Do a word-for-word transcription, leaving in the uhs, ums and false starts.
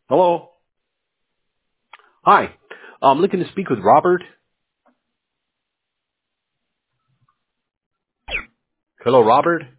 Hello. Hi. I'm looking to speak with Robert. Hello, Robert.